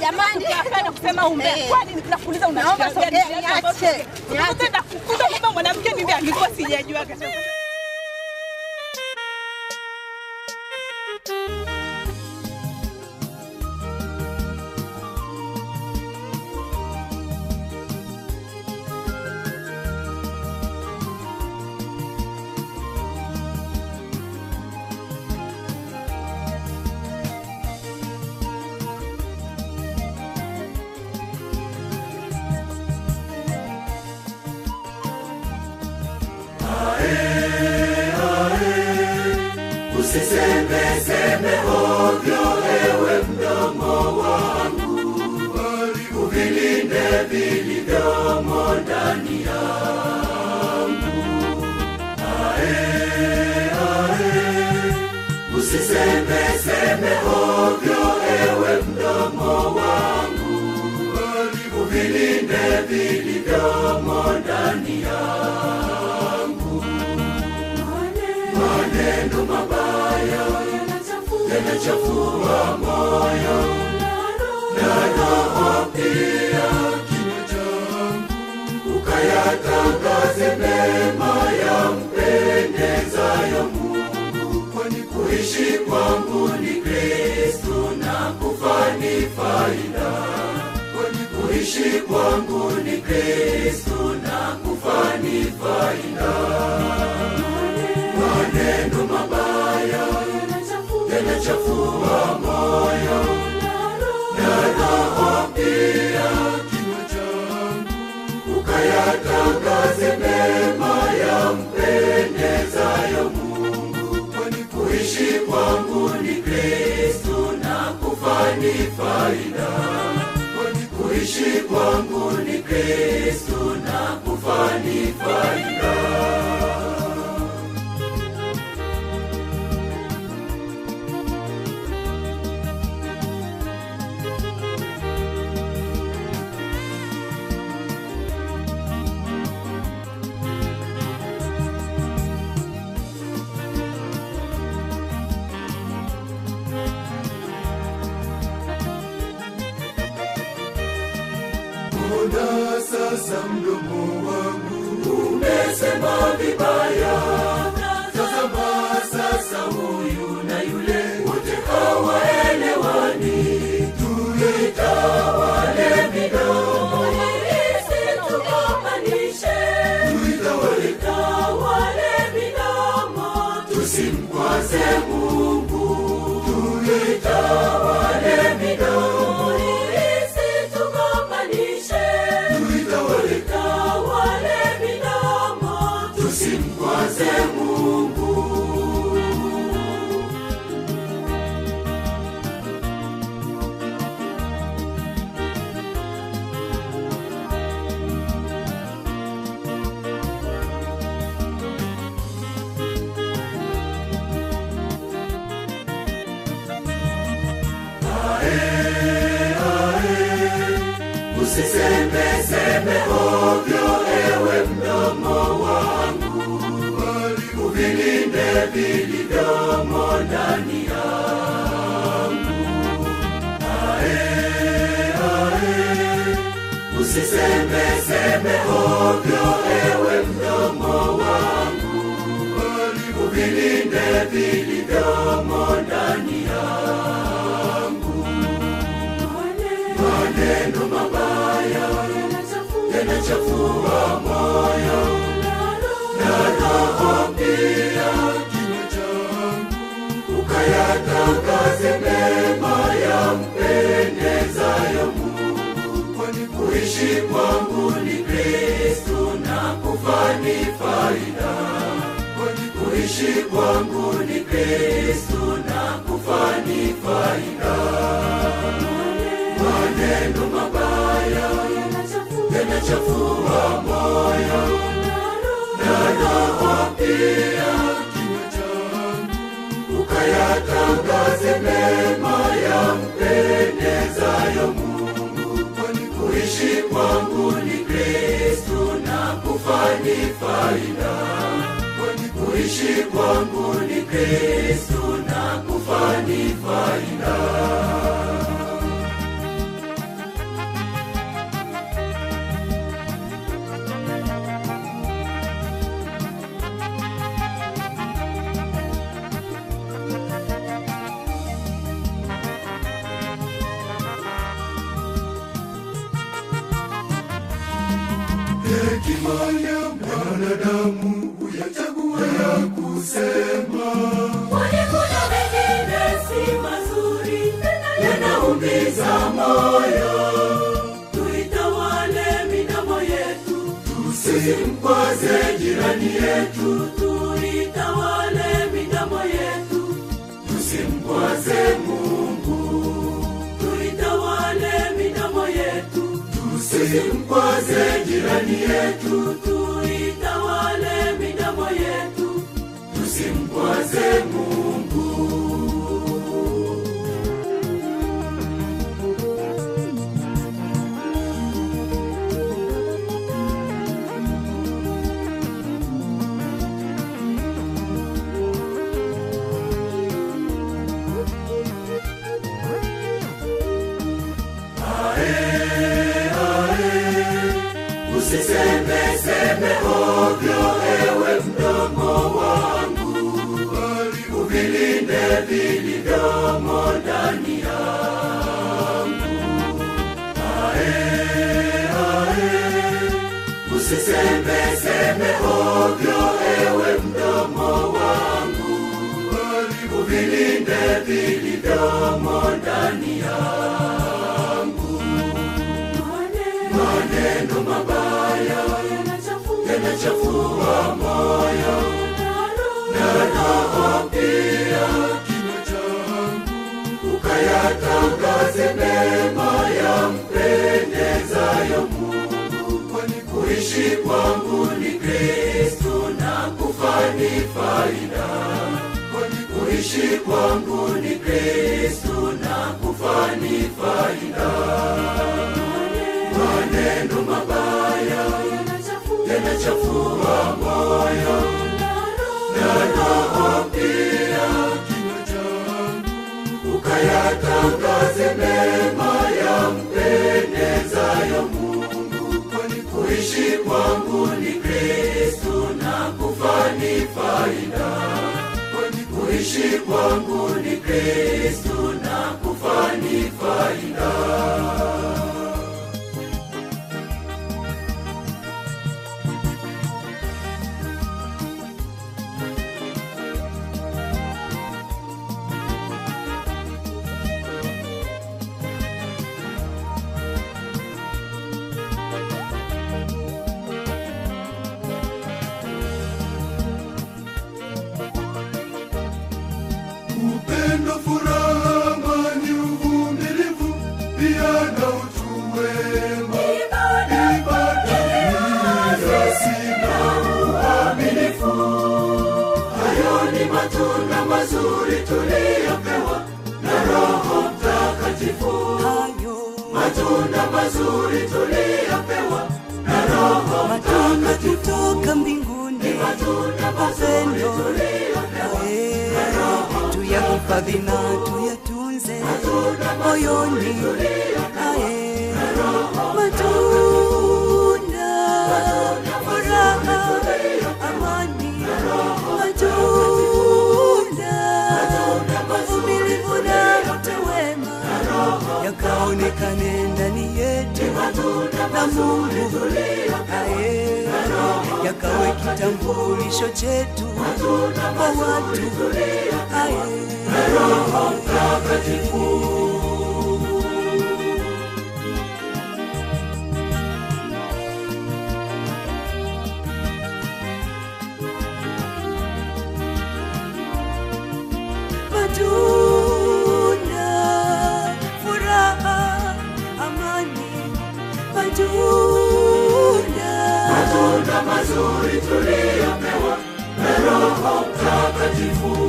jamani. Hapana kusema umbea. Kwani ninakuuliza Naomba sogea niache. Nataka kukuta kama mwanamke mimi angekuwa sijajua kasema. Usiseme ovyo ewe mdomo wangu, bali uvilinde vilivyomo ndani yangu. Usiseme ovyo ewe mdomo wangu, bali uvilinde vilivyomo ndani yangu. Maneno mabaya yanachafua moyo na roho pia kinywa changu, ukayatangaze mema yampendezayo Mungu, kwani kuishi kwangu ni Kristo na kufa ni faida. Kwani kuishi kwangu ni Kristo na kufa ni faida. Maneno mabaya yanachafua moyo na roho pia kinywa changu, ukayatangaze mema yampendezayo Mungu, kwani kuishi kwangu ni Kristo na kufa ni faida. Kwani kuishi kwangu ni Kristo na kufa ni faida. Mbona sasa mdomo wangu umesema vibaya? Tazama sasa huyu na yule wote hawaelewani. Tuitawale midomo isitugombanishe, tuitawale midomo tusimkwaze Mungu. Tuitawale midomo tusimkwaze Mungu. Usiseme ovyo ewe mdomo wangu, bali uvilinde vilivyomo ndani yangu. Usiseme ovyo ewe mdomo wangu, bali uvilinde vilivyomo ndani yangu. Maneno mabaya yanachafua moyo na roho pia kinywa changu, ukayatangaze mema yampendezayo Mungu, kwani kuishi kwangu ni Kristo na kufa ni faida. Kwani kuishi kwangu ni Kristo na kufa ni faida. Maneno mabaya yanachafua moyo na roho pia kinywa changu, ukayatangaze mema yampendezayo Mungu, kwani kuishi kwangu ni Kristo na kufa ni faida. Kwani kuishi kwangu ni Kristo na kufa ni faida. hekima ya mwanadamu huyachagua ya kusema. Kwani kuna mengine si mazuri, yanaumiza moyo. Tuitawale midomo yetu, tusimkwaze jirani yetu. Tuitawale midomo yetu, tusimkwaze Mungu. Tuitawale midomo yetu, tusimkwaze jirani yetu. Tuitawale midomo yetu, tusimkwaze Mungu. Usiseme ovyo ewe mdomo wangu, bali uvilinde vilivyomo ndani yangu. Usiseme ovyo ewe mdomo wangu, bali uvilinde vilivyomo ndani yangu. Maneno mabaya yanachafua moyo, na roho pia kinywa changu. Ukayatangaze mema yampendezayo Mungu. Kwani kuishi kwangu ni Kristo na kufa ni faida. Kwani kuishi kwangu ni Kristo na kufa ni faida. Maneno mabaya yanachafua moyo, na roho pia kinywa changu. Ukayatangaze mema yampendezayo Mungu. Kwani kuishi kwangu ni Kristo na kufa ni faida. Kwani kuishi kwangu ni Kristo na kufa ni faida. Upendo, furaha, amani, uvumilivu, pia na utu wema. Ibada, kiasi na uaminifu. Hayo ni matunda mazuri tuliyopewa na Roho Mtakatifu. Matunda mazuri tuliyopewa na Roho Mtakatifu. Kutoka mbinguni, matunda mazuri tuliyopewa na Roho. tuyahifadhi na tuyatunze moyoni. Matunda, furaha, amani, matunda, uvumilivu na utu wema, yakaonekane ndani yetu na Mungu. Yakawe kitambulisho chetu kwa watu. Roho Mtakatifu. Matunda, furaha, amani, matunda mazuri tuliyopewa na Roho Mtakatifu.